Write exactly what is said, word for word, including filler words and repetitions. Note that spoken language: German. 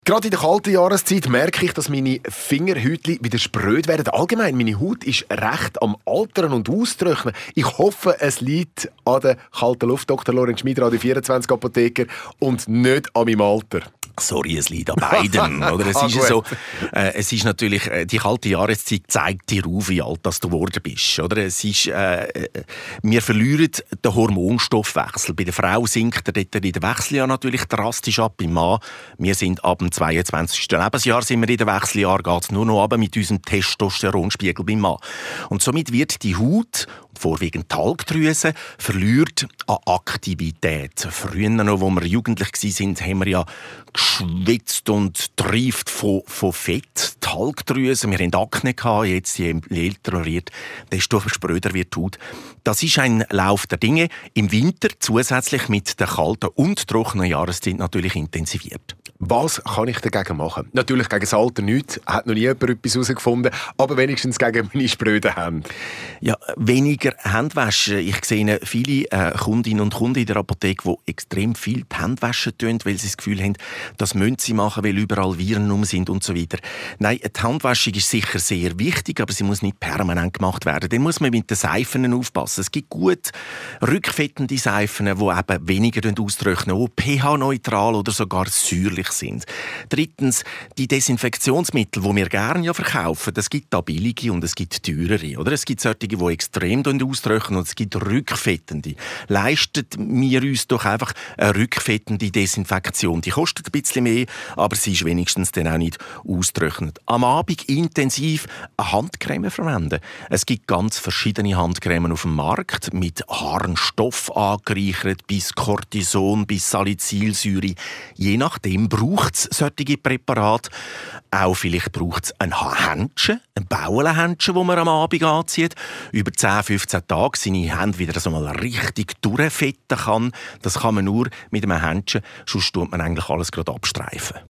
Gerade in der kalten Jahreszeit merke ich, dass meine Fingerhäutchen wieder spröd werden. Allgemein, meine Haut ist recht am Altern und Austrocknen. Ich hoffe, es liegt an der kalten Luft, Doktor Lorenz Schmid, Radio vierundzwanzig Apotheker, und nicht an meinem Alter. Sorry, es liegt an beidem. Oder? Es, Ah, ist so, äh, es ist natürlich, äh, die kalte Jahreszeit zeigt dir auf, wie alt das du geworden bist. Oder? Es ist, äh, äh, wir verlieren den Hormonstoffwechsel. Bei der Frau sinkt er dort in der Wechseljahr natürlich drastisch ab. Beim Mann, wir sind ab dem zweiundzwanzigsten Lebensjahr sind wir in der Wechseljahr, geht es nur noch runter mit unserem Testosteronspiegel beim Mann. Und somit wird die Haut, vorwiegend die Talgdrüse, verliert an Aktivität. Früher noch, wo wir jugendlich waren, haben wir ja geschwitzt und trieft von, von Fett. Die Talgdrüse, wir hatten Akne gehabt, jetzt je älter man wird, desto spröder wird die Haut. Das ist ein Lauf der Dinge. Im Winter zusätzlich mit der kalten und trockenen Jahreszeit natürlich intensiviert. Was kann ich dagegen machen? Natürlich gegen das Alter nichts, hat noch nie jemand etwas herausgefunden, aber wenigstens gegen meine spröden Hände. Ja, weniger Händewaschen. Ich sehe viele äh, Kundinnen und Kunden in der Apotheke, die extrem viel die Hände waschen tun, weil sie das Gefühl haben, das müssen sie machen, weil überall Viren rum sind und so weiter. Nein, die Handwaschung ist sicher sehr wichtig, aber sie muss nicht permanent gemacht werden. Dann muss man mit den Seifen aufpassen. Es gibt gut rückfettende Seifen, die eben weniger austrocknen, die pH-neutral oder sogar säuerlich sind. Drittens, die Desinfektionsmittel, die wir gerne ja verkaufen, es gibt da billige und es gibt teurere. Oder? Es gibt solche, die extrem austrocknen, und es gibt rückfettende. Leistet wir uns doch einfach eine rückfettende Desinfektion. Die kostet ein bisschen mehr, aber sie ist wenigstens dann auch nicht austrocknet. Am Abend intensiv eine Handcreme verwenden. Es gibt ganz verschiedene Handcremen auf dem Markt, mit Harnstoff angereichert, bis Cortison, bis Salicylsäure. Je nachdem braucht es solche Präparate. Auch vielleicht braucht es ein Händchen, ein Baulenhändchen, das man am Abend anzieht. Über zehn, fünfzehn Tage seine Hände wieder so mal richtig durchfetten kann. Das kann man nur mit einem Händchen, sonst tut man eigentlich alles gerade abstreifen.